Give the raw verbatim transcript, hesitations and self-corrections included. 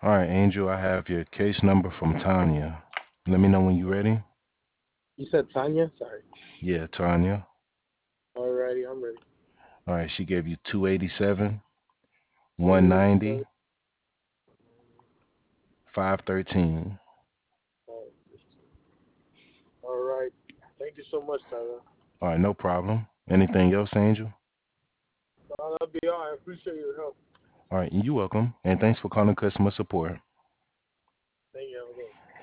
All right, Angel, I have your case number from Tanya. Let me know when you're ready. You said Tanya? Sorry. Yeah, Tanya. Alrighty, I'm ready. All right, she gave you two eighty-seven, two eighty-seven. one ninety, five thirteen. All right. Thank you so much, Tyler. All right, no problem. Anything else, Angel? Uh, that'll be all. I appreciate your help. All right, you're welcome. And thanks for calling customer support.